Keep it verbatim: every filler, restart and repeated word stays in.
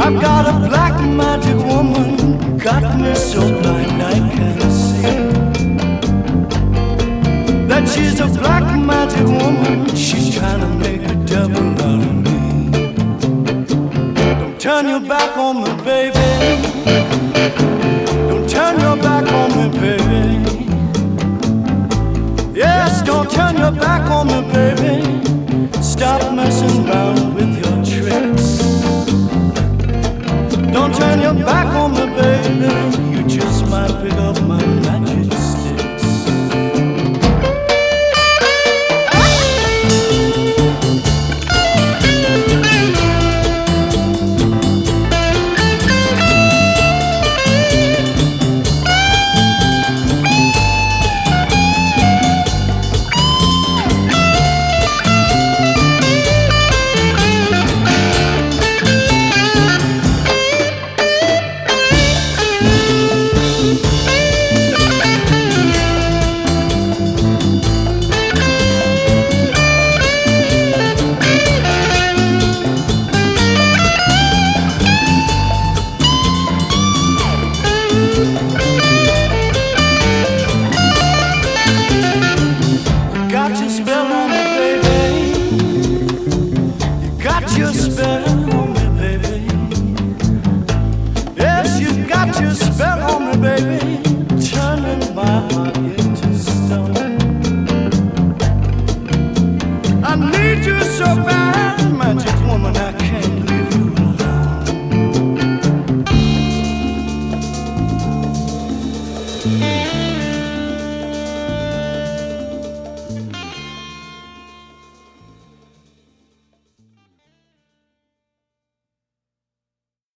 I've got a black magic woman, got me so blind I can't see. That she's a black magic woman, she's trying to make a devil out of me. Don't turn your back on me, baby. Don't turn your back on me, baby. Yes, don't turn your back on me, baby. Stop messing around with your tricks.